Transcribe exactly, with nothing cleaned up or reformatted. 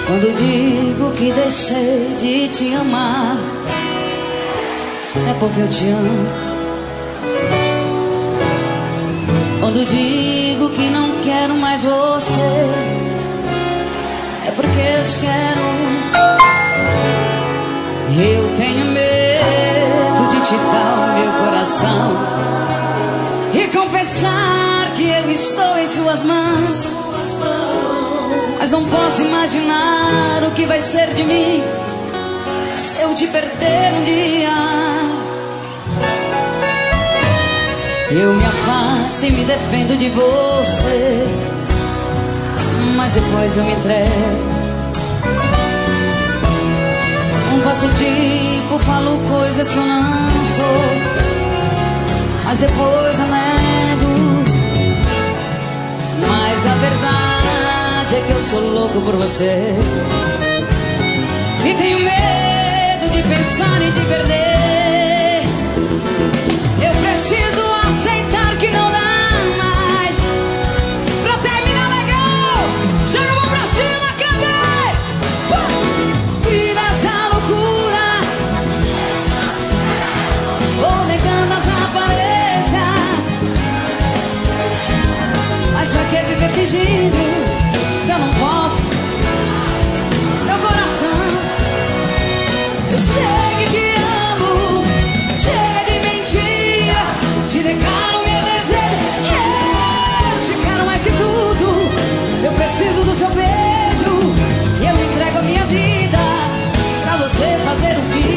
Quando digo que deixei de te amar, é porque eu te amo. Quando digo que não quero mais você, é porque eu te quero. Eu tenho medo de te dar o meu coração e confessar que eu estou em suas mãos. Mas não posso imaginar o que vai ser de mim se eu te perder um dia. Eu me afasto e me defendo de você, mas depois eu me entrego. Não faço tipo, falo coisas que eu não sou, mas depois eu nego. Mas a verdade é que eu sou louco por você e tenho medo de pensar em te perder. Eu preciso aceitar que não dá mais. Pra terminar legal, joga a mão pra cima, cantei. Uh! Vira essa loucura, vou negando as aparências. Mas pra que viver fingindo se eu não posso? Meu coração, eu sei que te amo. Chega de mentiras, te declaro meu desejo. Eu te quero mais que tudo. Eu preciso do seu beijo e eu entrego a minha vida pra você fazer o que